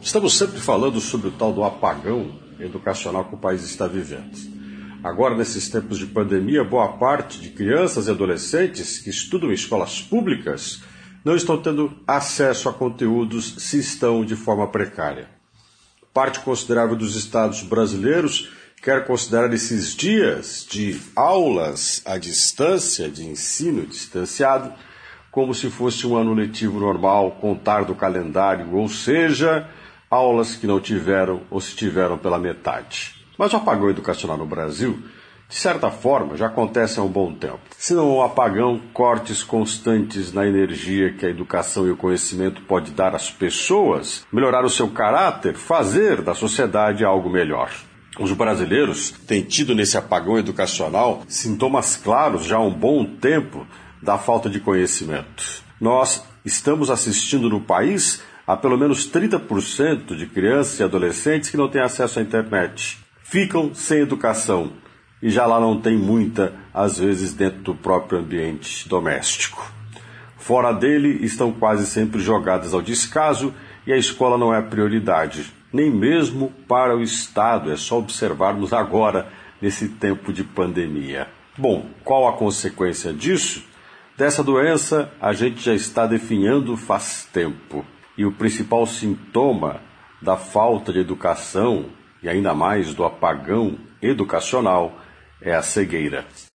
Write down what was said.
Estamos sempre falando sobre o tal do apagão educacional que o país está vivendo. Agora, nesses tempos de pandemia, boa parte de crianças e adolescentes que estudam em escolas públicas não estão tendo acesso a conteúdos se estão de forma precária. Parte considerável dos estados brasileiros quer considerar esses dias de aulas à distância, de ensino distanciado, como se fosse um ano letivo normal, contar do calendário, ou seja, aulas que não tiveram ou se tiveram pela metade. Mas o apagão educacional no Brasil, de certa forma, já acontece há um bom tempo. Se não um apagão, cortes constantes na energia que a educação e o conhecimento pode dar às pessoas, melhorar o seu caráter, fazer da sociedade algo melhor. Os brasileiros têm tido nesse apagão educacional sintomas claros já há um bom tempo da falta de conhecimento. Nós estamos assistindo no país a pelo menos 30% de crianças e adolescentes que não têm acesso à internet. Ficam sem educação e já lá não tem muita, às vezes, dentro do próprio ambiente doméstico. Fora dele estão quase sempre jogadas ao descaso e a escola não é prioridade, nem mesmo para o Estado, é só observarmos agora nesse tempo de pandemia. Bom, qual a consequência disso? Dessa doença a gente já está definhando faz tempo. E o principal sintoma da falta de educação, e ainda mais do apagão educacional, é a cegueira.